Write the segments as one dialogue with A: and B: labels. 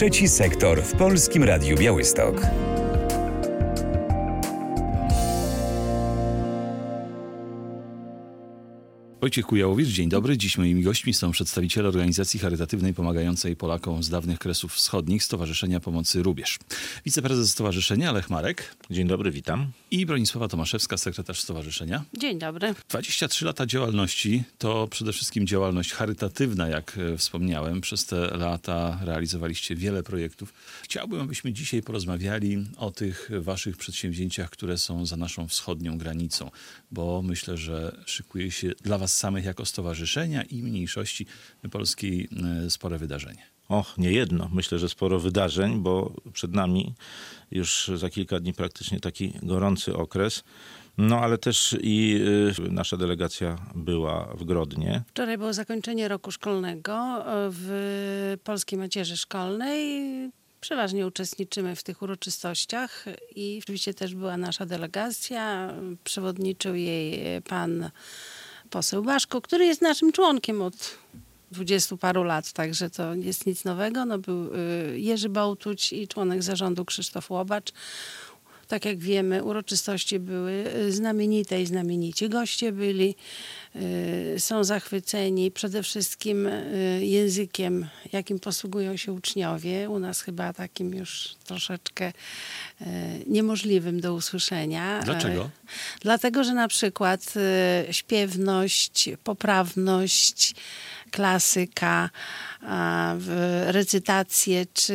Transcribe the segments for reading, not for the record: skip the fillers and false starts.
A: Trzeci sektor w Polskim Radiu Białystok.
B: Wojciech Kujałowicz, dzień dobry. Dziś moimi gośćmi są przedstawiciele organizacji charytatywnej pomagającej Polakom z dawnych Kresów Wschodnich Stowarzyszenia Pomocy Rubież. Wiceprezes stowarzyszenia Lech Marek.
C: Dzień dobry, witam.
B: I Bronisława Tomaszewska, sekretarz stowarzyszenia.
D: Dzień dobry.
B: 23 lata działalności to przede wszystkim działalność charytatywna, jak wspomniałem. Przez te lata realizowaliście wiele projektów. Chciałbym, abyśmy dzisiaj porozmawiali o tych waszych przedsięwzięciach, które są za naszą wschodnią granicą, bo myślę, że szykuje się dla was samych jako stowarzyszenia i mniejszości polskiej spore wydarzenie.
C: Och, nie jedno. Myślę, że sporo wydarzeń, bo przed nami już za kilka dni praktycznie taki gorący okres. No ale też i nasza delegacja była w Grodnie.
D: Wczoraj było zakończenie roku szkolnego w Polskiej Macierzy Szkolnej. Przeważnie uczestniczymy w tych uroczystościach i oczywiście też była nasza delegacja. Przewodniczył jej pan poseł Baszko, który jest naszym członkiem od 20 paru lat, także to nie jest nic nowego. No, był Jerzy Bołtuć i członek zarządu Krzysztof Łobacz. Tak jak wiemy, uroczystości były znamienite i znamienici goście byli. Są zachwyceni przede wszystkim językiem, jakim posługują się uczniowie. U nas chyba takim już troszeczkę niemożliwym do usłyszenia.
B: Dlaczego?
D: Dlatego, że na przykład śpiewność, poprawność, klasyka, recytacje czy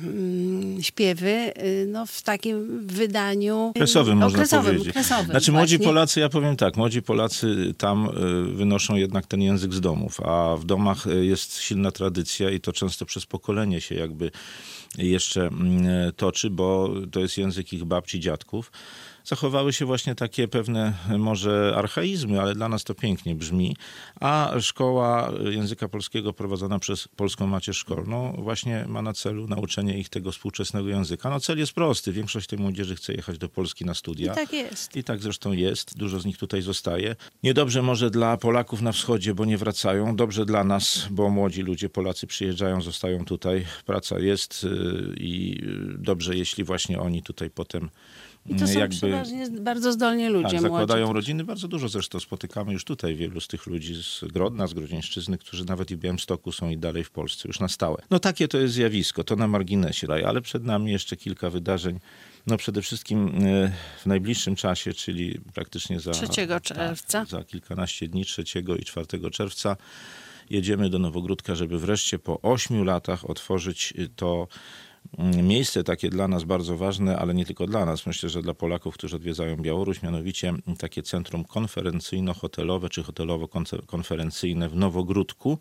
D: śpiewy no, w takim wydaniu
C: Kresowym, można powiedzieć.
D: Kresowym,
C: znaczy
D: właśnie.
C: młodzi Polacy, ja powiem tak, młodzi Polacy tam wynoszą jednak ten język z domów, a w domach jest silna tradycja i to często przez pokolenie się jakby jeszcze toczy, bo to jest język ich babci, dziadków. Zachowały się właśnie takie pewne może archaizmy, ale dla nas to pięknie brzmi. A szkoła języka polskiego prowadzona przez Polską Macierz Szkolną właśnie ma na celu nauczenie ich tego współczesnego języka. No cel jest prosty. Większość tej młodzieży chce jechać do Polski na studia.
D: I tak jest.
C: I tak zresztą jest. Dużo z nich tutaj zostaje. Niedobrze może dla Polaków na wschodzie, bo nie wracają. Dobrze dla nas, bo młodzi ludzie, Polacy przyjeżdżają, zostają tutaj. Praca jest i dobrze, jeśli właśnie oni tutaj potem
D: I to są przeważnie bardzo zdolni ludzie,
C: tak, zakładają
D: młodzi.
C: rodziny. Bardzo dużo zresztą spotykamy już tutaj wielu z tych ludzi z Grodna, z Grodzieńszczyzny, którzy nawet i w Białymstoku są i dalej w Polsce już na stałe. No takie to jest zjawisko, to na marginesie, ale przed nami jeszcze kilka wydarzeń. No przede wszystkim w najbliższym czasie, czyli praktycznie za
D: 3 czerwca.
C: Za kilkanaście dni, 3 i 4 czerwca jedziemy do Nowogródka, żeby wreszcie po 8 latach otworzyć to miejsce takie dla nas bardzo ważne, ale nie tylko dla nas. Myślę, że dla Polaków, którzy odwiedzają Białoruś, mianowicie takie centrum konferencyjno-hotelowe czy hotelowo-konferencyjne w Nowogródku.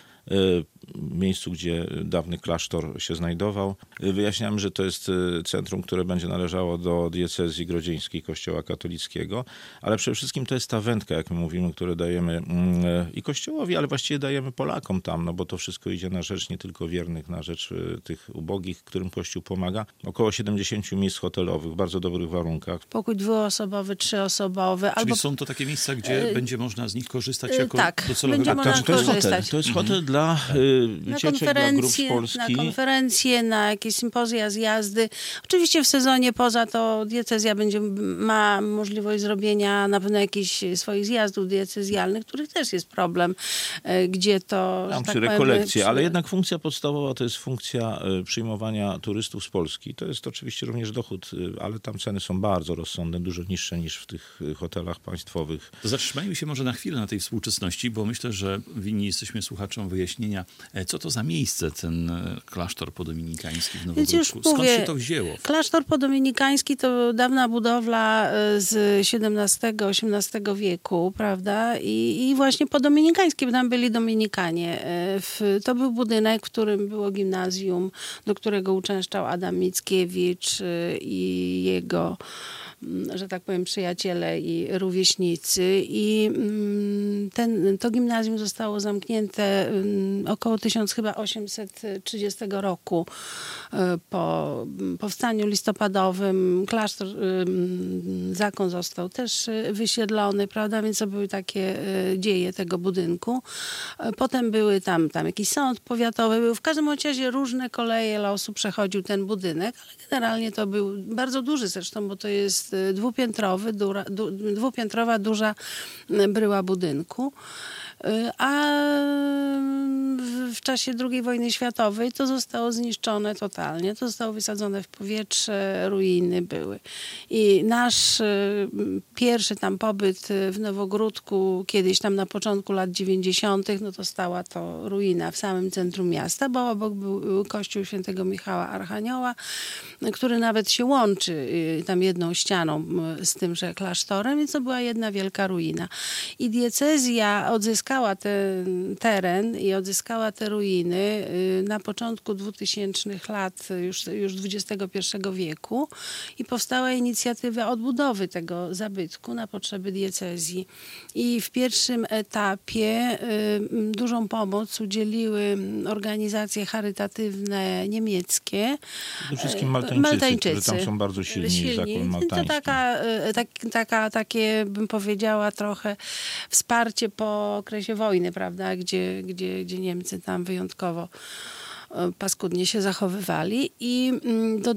C: Miejscu, gdzie dawny klasztor się znajdował. Wyjaśniamy, że to jest centrum, które będzie należało do diecezji grodzieńskiej Kościoła katolickiego, ale przede wszystkim to jest ta wędka, jak my mówimy, które dajemy i Kościołowi, ale właściwie dajemy Polakom tam, no bo to wszystko idzie na rzecz nie tylko wiernych, na rzecz tych ubogich, którym Kościół pomaga. Około 70 miejsc hotelowych w bardzo dobrych warunkach.
D: Pokój 2-osobowy, 3-osobowy.
B: Czyli albo są to takie miejsca, gdzie będzie można z nich korzystać jako
D: tak,
B: docelowy
D: będzie można korzystać.
C: To jest hotel dla wycieczek, dla grup z Polski.
D: Na konferencje, na jakieś sympozja, zjazdy. Oczywiście w sezonie poza to diecezja ma możliwość zrobienia na pewno jakichś swoich zjazdów diecezjalnych, których też jest problem, gdzie to...
C: Tam
D: tak
C: przy
D: powiem,
C: rekolekcje, ale jednak funkcja podstawowa to jest funkcja przyjmowania turystów z Polski. To jest oczywiście również dochód, ale tam ceny są bardzo rozsądne, dużo niższe niż w tych hotelach państwowych.
B: To zatrzymajmy się może na chwilę na tej współczesności, bo myślę, że winni jesteśmy słuchaczom wyjaśnienia, co to za miejsce ten klasztor podominikański w Nowogródku. Skąd się to wzięło?
D: Klasztor podominikański to dawna budowla z XVII-XVIII wieku, prawda? I właśnie podominikańskie, bo tam byli dominikanie. To był budynek, w którym było gimnazjum, do którego uczęszczał Adam Mickiewicz i jego, że tak powiem, przyjaciele i rówieśnicy. I to gimnazjum zostało zamknięte około 1830 roku po powstaniu listopadowym. Klasztor, zakon został też wysiedlony, prawda, więc to były takie dzieje tego budynku. Potem były tam jakiś sąd powiatowy, były w każdym razie różne koleje losu przechodził ten budynek, ale generalnie to był bardzo duży zresztą, bo to jest dwupiętrowa, duża bryła budynku. A w czasie II wojny światowej to zostało zniszczone totalnie. To zostało wysadzone w powietrze, ruiny były. I nasz pierwszy tam pobyt w Nowogródku, kiedyś tam na początku lat 90., no to stała to ruina w samym centrum miasta, bo obok był kościół świętego Michała Archanioła, który nawet się łączy tam jedną ścianą z tymże klasztorem, więc to była jedna wielka ruina. I diecezja odzyskała ten teren i odzyskała te ruiny na początku 2000 lat już XXI wieku i powstała inicjatywa odbudowy tego zabytku na potrzeby diecezji. I w pierwszym etapie dużą pomoc udzieliły organizacje charytatywne niemieckie.
C: Przede wszystkim Maltańczycy, którzy tam są bardzo silni. Zakon maltański.
D: To takie, bym powiedziała, trochę wsparcie po okresie wojny, prawda, gdzie Niemcy tam wyjątkowo paskudnie się zachowywali i do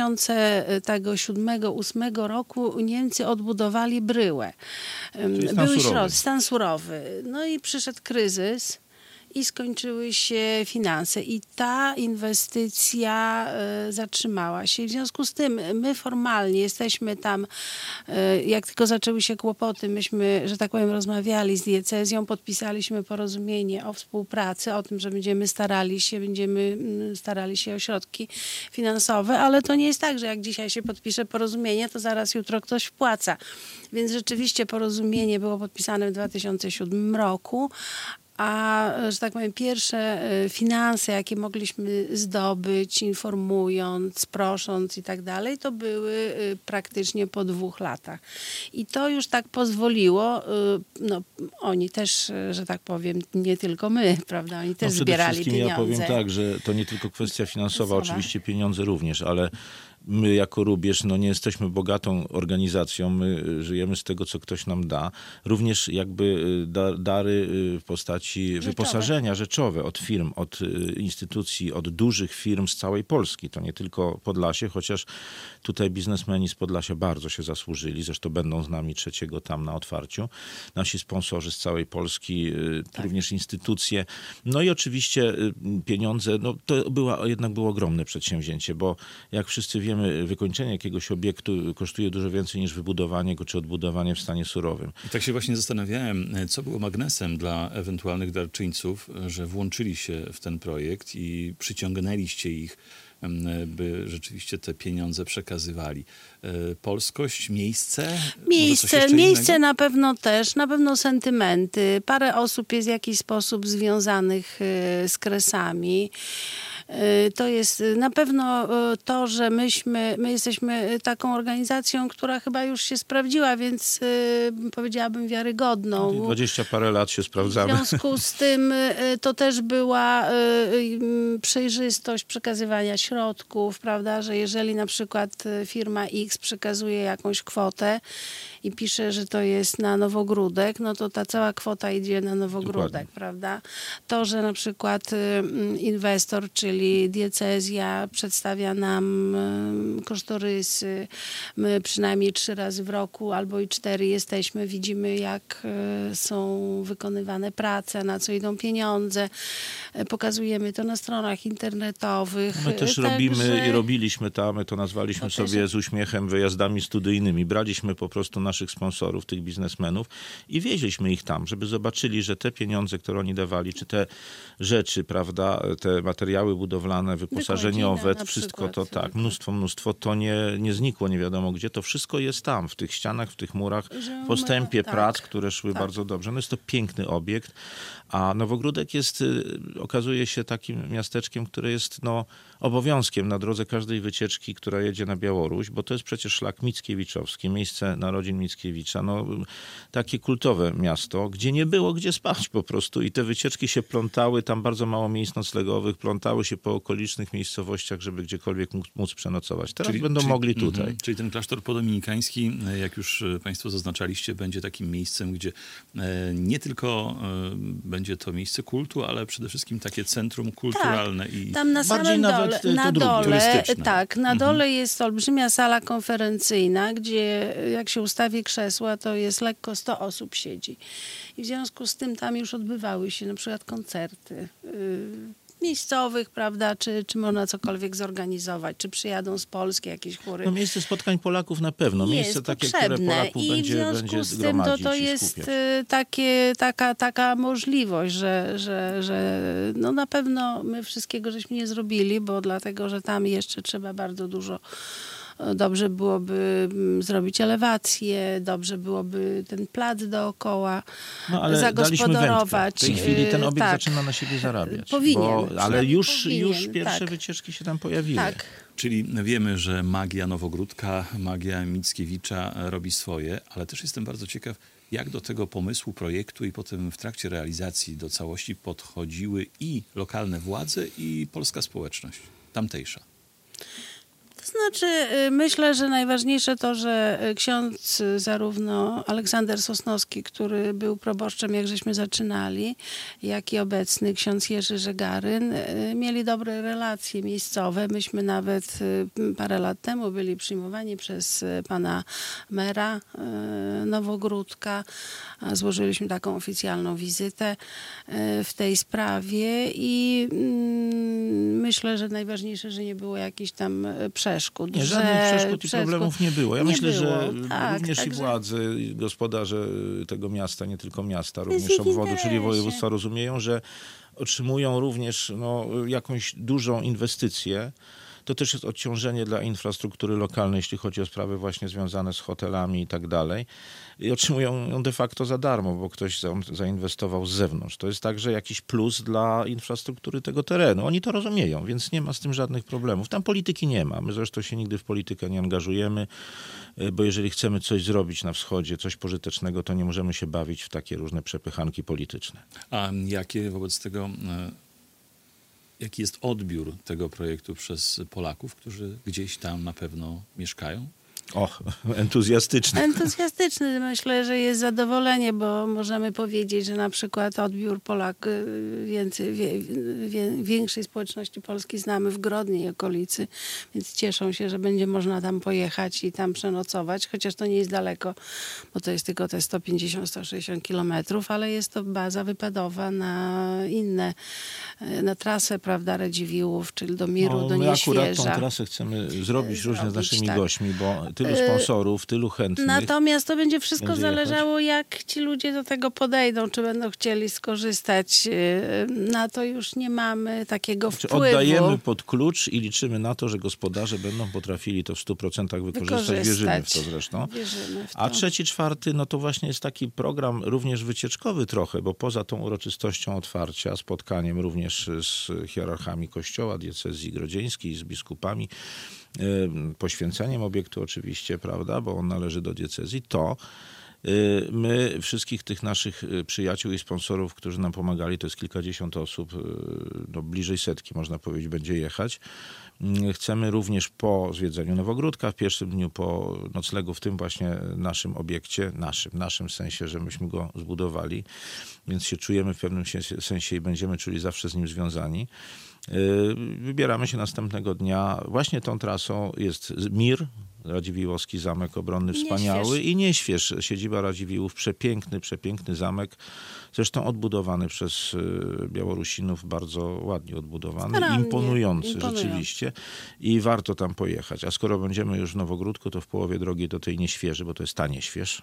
D: 2007-2008 roku Niemcy odbudowali bryłę. Były stan surowy. No i przyszedł kryzys i skończyły się finanse. I ta inwestycja zatrzymała się. W związku z tym my formalnie jesteśmy tam, jak tylko zaczęły się kłopoty, myśmy, że tak powiem, rozmawiali z diecezją, podpisaliśmy porozumienie o współpracy, o tym, że będziemy starali się o środki finansowe, ale to nie jest tak, że jak dzisiaj się podpisze porozumienie, to zaraz jutro ktoś wpłaca. Więc rzeczywiście porozumienie było podpisane w 2007 roku, a, że tak powiem, pierwsze finanse, jakie mogliśmy zdobyć, informując, prosząc i tak dalej, to były praktycznie po 2 latach. I to już tak pozwoliło, no oni też, że tak powiem, nie tylko my, prawda, oni też zbierali pieniądze.
C: Ja powiem tak, że to nie tylko kwestia finansowa, oczywiście pieniądze również, ale my jako Rubież nie jesteśmy bogatą organizacją, my żyjemy z tego, co ktoś nam da. Również jakby dary w postaci wyposażenia rzeczowe od firm, od instytucji, od dużych firm z całej Polski. To nie tylko Podlasie, chociaż tutaj biznesmeni z Podlasia bardzo się zasłużyli. Zresztą będą z nami 3 tam na otwarciu. Nasi sponsorzy z całej Polski, również instytucje. No i oczywiście pieniądze. No to jednak było ogromne przedsięwzięcie, bo jak wszyscy wiemy, wykończenie jakiegoś obiektu kosztuje dużo więcej niż wybudowanie go czy odbudowanie w stanie surowym.
B: I tak się właśnie zastanawiałem, co było magnesem dla ewentualnych darczyńców, że włączyli się w ten projekt i przyciągnęliście ich, by rzeczywiście te pieniądze przekazywali. Polskość, miejsce
D: na pewno też, na pewno sentymenty. Parę osób jest w jakiś sposób związanych z Kresami. To jest na pewno to, że my jesteśmy taką organizacją, która chyba już się sprawdziła, więc powiedziałabym wiarygodną.
C: 20 parę lat się sprawdzamy.
D: W związku z tym to też była przejrzystość przekazywania środków, prawda, że jeżeli na przykład firma X przekazuje jakąś kwotę i pisze, że to jest na Nowogródek, no to ta cała kwota idzie na Nowogródek, dokładnie, prawda? To, że na przykład inwestor, czyli diecezja przedstawia nam kosztorysy, my przynajmniej 3 razy w roku albo i 4 jesteśmy, widzimy jak są wykonywane prace, na co idą pieniądze, pokazujemy to na stronach internetowych.
C: My też robimy i robiliśmy tam, my to nazwaliśmy sobie z uśmiechem wyjazdami studyjnymi. Braliśmy po prostu naszych sponsorów, tych biznesmenów i wieźliśmy ich tam, żeby zobaczyli, że te pieniądze, które oni dawali, czy te rzeczy, prawda, te materiały budowlane, budowlane, wyposażeniowe,
D: na
C: wszystko
D: przykład,
C: to tak, mnóstwo, to nie znikło nie wiadomo gdzie, to wszystko jest tam, w tych ścianach, w tych murach, w postępie prac, które szły bardzo dobrze. No jest to piękny obiekt, a Nowogródek jest, okazuje się takim miasteczkiem, które jest obowiązkiem na drodze każdej wycieczki, która jedzie na Białoruś, bo to jest przecież szlak Mickiewiczowski, miejsce narodzin Mickiewicza, takie kultowe miasto, gdzie nie było gdzie spać po prostu i te wycieczki się plątały, tam bardzo mało miejsc noclegowych, plątały się po okolicznych miejscowościach, żeby gdziekolwiek móc przenocować. Teraz będą mogli tutaj.
B: Czyli ten klasztor podominikański, jak już państwo zaznaczaliście, będzie takim miejscem, gdzie nie tylko będzie to miejsce kultu, ale przede wszystkim takie centrum kulturalne i
D: tam na samym dole, na dole jest olbrzymia sala konferencyjna, gdzie jak się ustawi krzesła, to jest lekko 100 osób siedzi. I w związku z tym tam już odbywały się na przykład koncerty miejscowych, prawda, czy można cokolwiek zorganizować, czy przyjadą z Polski jakieś chóry.
C: Miejsce spotkań Polaków na pewno, miejsce takie, które Polaków
D: i
C: będzie
D: w związku z tym
C: gromadzić
D: to
C: i
D: jest
C: skupiać.
D: taka możliwość, że na pewno my wszystkiego żeśmy nie zrobili, bo dlatego, że tam jeszcze trzeba bardzo dużo. Dobrze byłoby zrobić elewację, dobrze byłoby ten plac dookoła
C: ale
D: zagospodarować.
C: W tej chwili ten obiekt zaczyna na siebie zarabiać. Ale już pierwsze wycieczki się tam pojawiły.
D: Tak.
B: Czyli wiemy, że magia Nowogródka, magia Mickiewicza robi swoje, ale też jestem bardzo ciekaw, jak do tego pomysłu, projektu i potem w trakcie realizacji do całości podchodziły i lokalne władze, i polska społeczność tamtejsza.
D: To znaczy, myślę, że najważniejsze to, że ksiądz zarówno Aleksander Sosnowski, który był proboszczem, jak żeśmy zaczynali, jak i obecny ksiądz Jerzy Żegaryn, mieli dobre relacje miejscowe. Myśmy nawet parę lat temu byli przyjmowani przez pana mera Nowogródka. Złożyliśmy taką oficjalną wizytę w tej sprawie i myślę, że najważniejsze, że nie było jakichś tam przeszkód.
C: Żadnych przeszkód i problemów nie było. Ja myślę, że również
D: także
C: i władze, i gospodarze tego miasta, nie tylko miasta, również obwodu, czyli województwa rozumieją, że otrzymują również jakąś dużą inwestycję. To też jest odciążenie dla infrastruktury lokalnej, jeśli chodzi o sprawy właśnie związane z hotelami i tak dalej. I otrzymują ją de facto za darmo, bo ktoś zainwestował z zewnątrz. To jest także jakiś plus dla infrastruktury tego terenu. Oni to rozumieją, więc nie ma z tym żadnych problemów. Tam polityki nie ma. My zresztą się nigdy w politykę nie angażujemy, bo jeżeli chcemy coś zrobić na wschodzie, coś pożytecznego, to nie możemy się bawić w takie różne przepychanki polityczne.
B: A jakie wobec tego... Jaki jest odbiór tego projektu przez Polaków, którzy gdzieś tam na pewno mieszkają?
C: Entuzjastyczny.
D: Entuzjastyczny. Myślę, że jest zadowolenie, bo możemy powiedzieć, że na przykład odbiór większej społeczności Polski znamy w Grodnie i okolicy, więc cieszą się, że będzie można tam pojechać i tam przenocować, chociaż to nie jest daleko, bo to jest tylko te 150-160 kilometrów, ale jest to baza wypadowa na trasę, prawda, Radziwiłłów, czyli do Miru, do Nieświeża.
C: My akurat tą trasę chcemy zrobić różnie z naszymi gośćmi, bo tylu sponsorów, tylu chętnych.
D: Natomiast to będzie wszystko zależało, jak ci ludzie do tego podejdą, czy będą chcieli skorzystać. Na to już nie mamy takiego wpływu.
C: Oddajemy pod klucz i liczymy na to, że gospodarze będą potrafili to w 100% wykorzystać. Wierzymy w to zresztą. A 3-4, to właśnie jest taki program również wycieczkowy trochę, bo poza tą uroczystością otwarcia, spotkaniem również z hierarchami Kościoła, diecezji grodzieńskiej, z biskupami, poświęceniem obiektu oczywiście, prawda, bo on należy do diecezji, to my wszystkich tych naszych przyjaciół i sponsorów, którzy nam pomagali, to jest kilkadziesiąt osób, bliżej setki można powiedzieć, będzie jechać. Chcemy również po zwiedzeniu Nowogródka, w pierwszym dniu po noclegu w tym właśnie naszym obiekcie, naszym sensie, że myśmy go zbudowali, więc się czujemy w pewnym sensie i będziemy czuli zawsze z nim związani. Wybieramy się następnego dnia. Właśnie tą trasą jest Mir, Radziwiłłowski zamek obronny, wspaniały, i Nieśwież, siedziba Radziwiłłów, przepiękny zamek, zresztą odbudowany przez Białorusinów, bardzo ładnie odbudowany, imponujący rzeczywiście i warto tam pojechać. A skoro będziemy już w Nowogródku, to w połowie drogi do tej Nieświeży, bo to jest ta Nieśwież,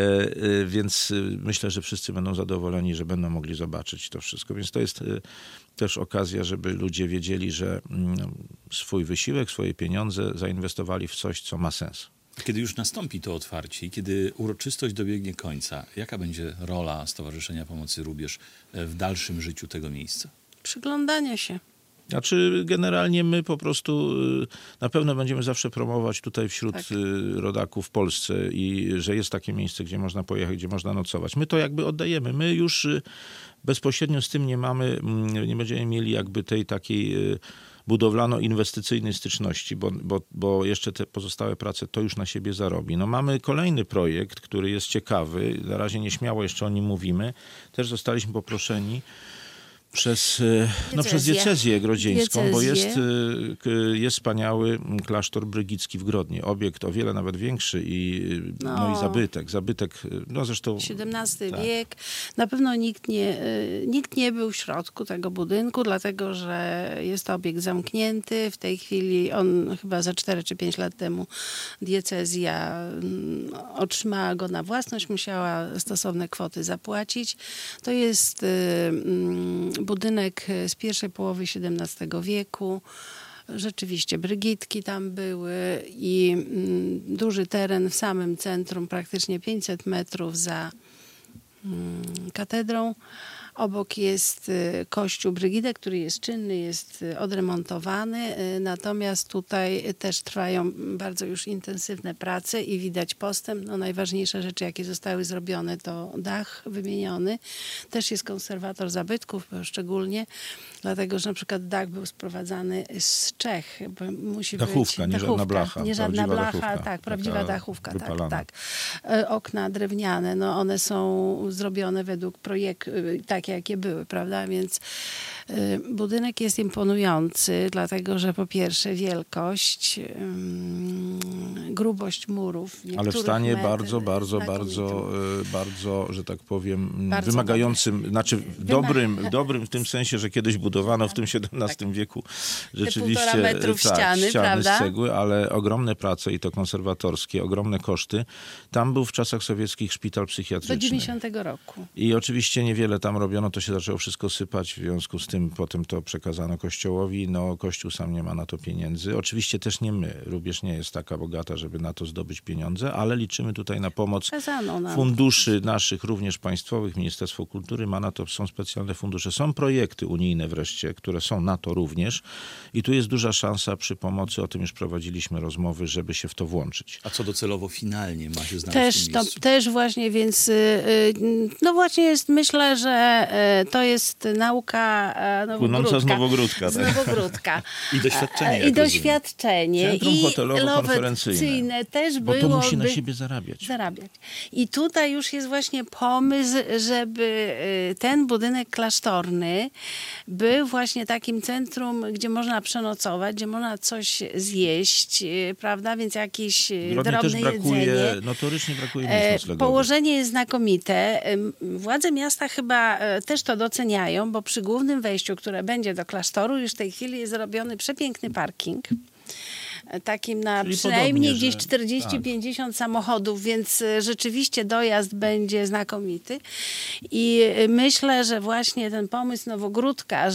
C: więc myślę, że wszyscy będą zadowoleni, że będą mogli zobaczyć to wszystko, więc to jest też okazja, żeby ludzie wiedzieli, że swój wysiłek, swoje pieniądze zainwestowali w coś, co ma sens.
B: Kiedy już nastąpi to otwarcie i kiedy uroczystość dobiegnie końca, jaka będzie rola Stowarzyszenia Pomocy Rubież w dalszym życiu tego miejsca?
D: Przyglądanie się.
C: Znaczy generalnie my po prostu na pewno będziemy zawsze promować tutaj wśród rodaków w Polsce i że jest takie miejsce, gdzie można pojechać, gdzie można nocować. My to jakby oddajemy. My już bezpośrednio z tym nie będziemy mieli jakby tej takiej budowlano-inwestycyjnej styczności, bo jeszcze te pozostałe prace to już na siebie zarobi. No mamy kolejny projekt, który jest ciekawy. Na razie nieśmiało jeszcze o nim mówimy. Też zostaliśmy poproszeni przez diecezję grodzieńską, bo jest wspaniały klasztor brygicki w Grodnie. Obiekt o wiele nawet większy i zabytek, no zresztą...
D: XVII wiek. Na pewno nikt nie był w środku tego budynku, dlatego że jest to obiekt zamknięty. W tej chwili on chyba za 4 czy 5 lat temu diecezja otrzymała go na własność, musiała stosowne kwoty zapłacić. To jest budynek z pierwszej połowy XVII wieku. Rzeczywiście brygitki tam były i duży teren w samym centrum, praktycznie 500 metrów za katedrą. Obok jest kościół Brygitek, który jest czynny, jest odremontowany. Natomiast tutaj też trwają bardzo już intensywne prace i widać postęp. No, najważniejsze rzeczy, jakie zostały zrobione, to dach wymieniony. Też jest konserwator zabytków, szczególnie dlatego, że na przykład dach był sprowadzany z Czech. Bo musi
C: dachówka,
D: być
C: nie żadna blacha.
D: Nie żadna blacha,
C: dachówka,
D: tak, prawdziwa dachówka.
C: Tak.
D: Okna drewniane, no one są zrobione według projektu, takie jakie były, prawda? Więc budynek jest imponujący, dlatego że po pierwsze wielkość, grubość murów.
C: Ale w stanie bardzo, że tak powiem, bardzo wymagającym, dobry. Znaczy dobrym w tym sensie, że kiedyś budowano w tym XVII wieku rzeczywiście
D: 1,5 metrów ściany, prawda?
C: Z cegły, ale ogromne prace i to konserwatorskie, ogromne koszty. Tam był w czasach sowieckich szpital psychiatryczny.
D: Do 90 roku.
C: I oczywiście niewiele tam robiono, to się zaczęło wszystko sypać, w związku z tym potem to przekazano Kościołowi. No Kościół sam nie ma na to pieniędzy. Oczywiście też nie my. Rubież nie jest taka bogata, żeby na to zdobyć pieniądze, ale liczymy tutaj na pomoc funduszy naszych, również państwowych. Ministerstwo Kultury ma na to, są specjalne fundusze. Są projekty unijne wreszcie, które są na to również. I tu jest duża szansa przy pomocy, o tym już prowadziliśmy rozmowy, żeby się w to włączyć.
B: A co docelowo finalnie ma się znaleźć w tym miejscu?
D: Też właśnie, więc no właśnie jest, myślę, że to jest nauka
C: płynąca z Nowogródka.
B: I doświadczenie.
C: Centrum hotelowo-konferencyjne
D: też
C: bo to musi na siebie zarabiać.
D: I tutaj już jest właśnie pomysł, żeby ten budynek klasztorny był właśnie takim centrum, gdzie można przenocować, gdzie można coś zjeść, prawda? Więc jakieś drobne jedzenie.
C: Notorycznie brakuje miejsc noclegowych.
D: Położenie jest znakomite. Władze miasta chyba też to doceniają, bo przy głównym wejściu, które będzie do klasztoru, już w tej chwili jest zrobiony przepiękny parking. Takim na czyli przynajmniej gdzieś 40-50 samochodów, więc rzeczywiście dojazd będzie znakomity. I myślę, że właśnie ten pomysł Nowogródka,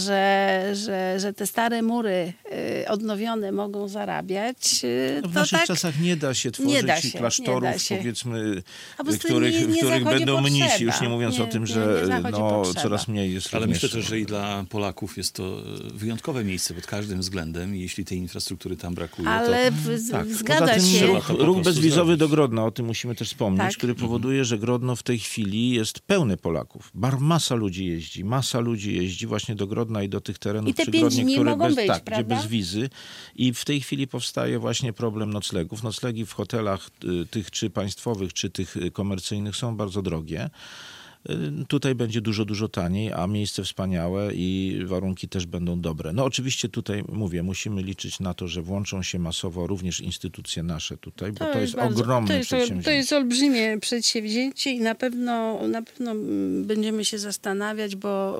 D: że te stare mury odnowione mogą zarabiać.
C: W naszych czasach nie da się tworzyć klasztorów, powiedzmy, w których będą mnisi, już nie mówiąc o tym, że coraz mniej jest.
B: Ale myślę też, że i dla Polaków jest to wyjątkowe miejsce pod każdym względem. Jeśli tej infrastruktury tam brakuje,
D: ale zgadza się.
C: Ruch bezwizowy do Grodna, o tym musimy też wspomnieć, który powoduje, że Grodno w tej chwili jest pełne Polaków. Masa ludzi jeździ właśnie do Grodna i do tych terenów przy Grodnie, które gdzie bez wizy. I w tej chwili powstaje właśnie problem noclegów. Noclegi w hotelach tych czy państwowych, czy tych komercyjnych są bardzo drogie. Tutaj będzie dużo taniej, a miejsce wspaniałe i warunki też będą dobre. No oczywiście tutaj musimy liczyć na to, że włączą się masowo również instytucje nasze tutaj, bo to jest ogromne przedsięwzięcie.
D: To jest olbrzymie przedsięwzięcie i na pewno będziemy się zastanawiać, bo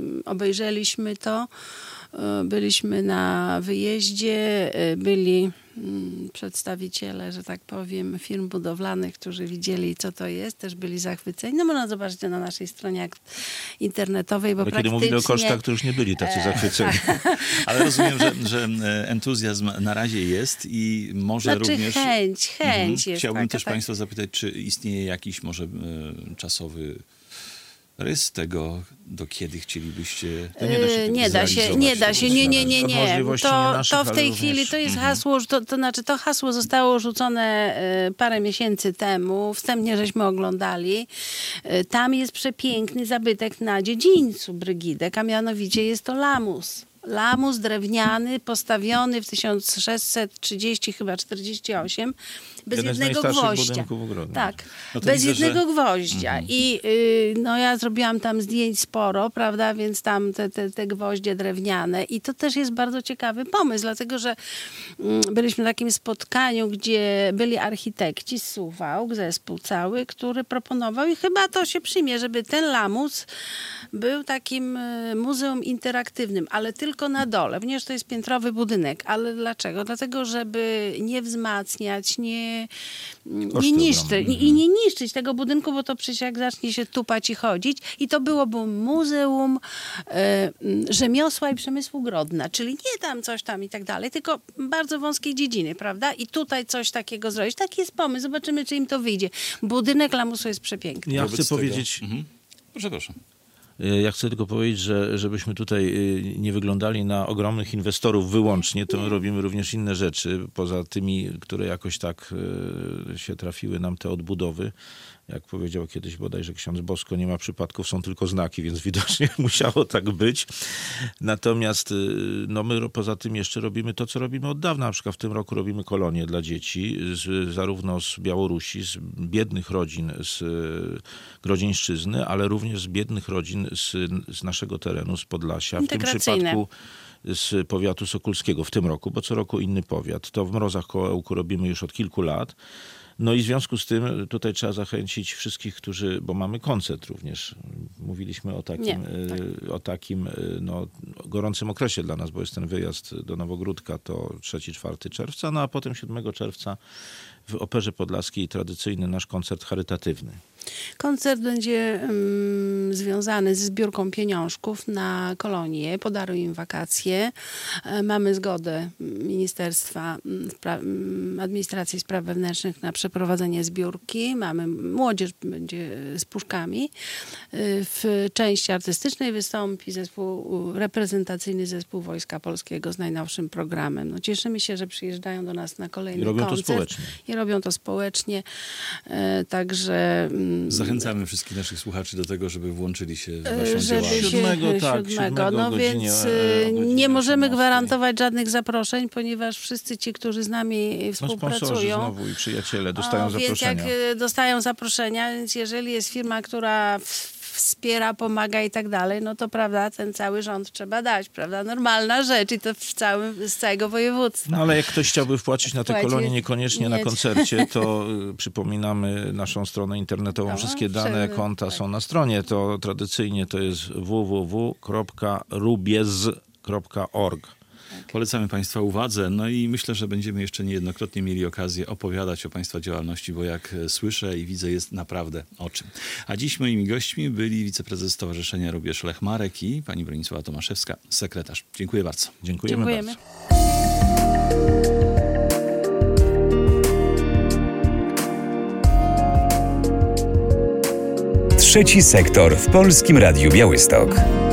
D: obejrzeliśmy to. Byliśmy na wyjeździe, byli przedstawiciele, że tak powiem, firm budowlanych, którzy widzieli, co to jest, też byli zachwyceni. No można zobaczyć na naszej stronie internetowej, bo
C: Ale kiedy mówili o kosztach, to już nie byli tacy zachwyceni.
B: Ale rozumiem, że entuzjazm na razie jest i może również...
D: chęć jest.
B: Chciałbym
D: taka,
B: też Państwa zapytać, czy istnieje jakiś może czasowy rys tego, do kiedy chcielibyście
D: nie da się. To w tej chwili to jest hasło, to znaczy to hasło zostało rzucone parę miesięcy temu. Wstępnie żeśmy oglądali. Tam jest przepiękny zabytek na dziedzińcu Brygidek, a mianowicie jest to lamus. Lamus drewniany, postawiony w 1630, chyba 48, bez jednego gwoździa. Tak,
B: no
D: bez
B: widzę,
D: jednego gwoździa. I ja zrobiłam tam zdjęć sporo, prawda, więc tam te gwoździe drewniane. I to też jest bardzo ciekawy pomysł, dlatego że byliśmy na takim spotkaniu, gdzie byli architekci z Suwałk, zespół cały, który proponował i chyba to się przyjmie, żeby ten lamus był takim muzeum interaktywnym, ale tylko na dole, ponieważ to jest piętrowy budynek. Ale dlaczego? Dlatego, żeby nie wzmacniać, nie niszczyć tego budynku, bo to przecież jak zacznie się tupać i chodzić. I to byłoby muzeum rzemiosła i przemysłu Grodna, czyli nie tam coś tam i tak dalej, tylko bardzo wąskiej dziedziny, prawda? I tutaj coś takiego zrobić. Taki jest pomysł. Zobaczymy, czy im to wyjdzie. Budynek lamusu jest przepiękny.
C: Ja chcę powiedzieć...
B: Proszę.
C: Ja chcę tylko powiedzieć, że żebyśmy tutaj nie wyglądali na ogromnych inwestorów wyłącznie, to robimy również inne rzeczy, poza tymi, które jakoś tak się trafiły nam, te odbudowy. Jak powiedział kiedyś bodajże ksiądz Bosko, nie ma przypadków, są tylko znaki, więc widocznie musiało tak być. Natomiast my poza tym jeszcze robimy to, co robimy od dawna. Na przykład w tym roku robimy kolonie dla dzieci, zarówno z Białorusi, z biednych rodzin z Grodzieńszczyzny, ale również z biednych rodzin z naszego terenu, z Podlasia. W tym przypadku z powiatu sokulskiego w tym roku, bo co roku inny powiat. To w Mrozach koło Ełku robimy już od kilku lat. No i w związku z tym tutaj trzeba zachęcić wszystkich, bo mamy koncert również. Mówiliśmy o takim gorącym okresie dla nas, bo jest ten wyjazd do Nowogródka, to 3-4 czerwca, no a potem 7 czerwca w Operze Podlaskiej tradycyjny nasz koncert charytatywny. Koncert
D: będzie związany ze zbiórką pieniążków na kolonie. Podaruj im wakacje. Mamy zgodę Ministerstwa Administracji i Spraw Wewnętrznych na przeprowadzenie zbiórki. Młodzież będzie z puszkami. W części artystycznej wystąpi reprezentacyjny zespół Wojska Polskiego z najnowszym programem. No, cieszymy się, że przyjeżdżają do nas na kolejny koncert. I robią to społecznie. Także
B: zachęcamy wszystkich naszych słuchaczy do tego, żeby włączyli się w waszą działalność.
C: 7.
D: No więc nie możemy gwarantować żadnych zaproszeń, ponieważ wszyscy ci, którzy z nami współpracują,
C: znowu i przyjaciele dostają zaproszenia.
D: Więc jak dostają zaproszenia, więc jeżeli jest firma, która wspiera, pomaga i tak dalej, no to prawda, ten cały rząd trzeba dać, prawda? Normalna rzecz i to z całego województwa.
C: No ale jak ktoś chciałby wpłacić na te kolonie, niekoniecznie na koncercie, to przypominamy naszą stronę internetową. Wszystkie dane konta są na stronie. To tradycyjnie to jest www.rubiez.org.
B: Polecamy Państwa uwadze, no i myślę, że będziemy jeszcze niejednokrotnie mieli okazję opowiadać o Państwa działalności, bo jak słyszę i widzę, jest naprawdę o czym. A dziś moimi gośćmi byli wiceprezes Stowarzyszenia Rubież Lech Marek i pani Bronisława Tomaszewska, sekretarz. Dziękuję bardzo.
C: Dziękujemy bardzo.
A: Trzeci sektor w Polskim Radiu Białystok.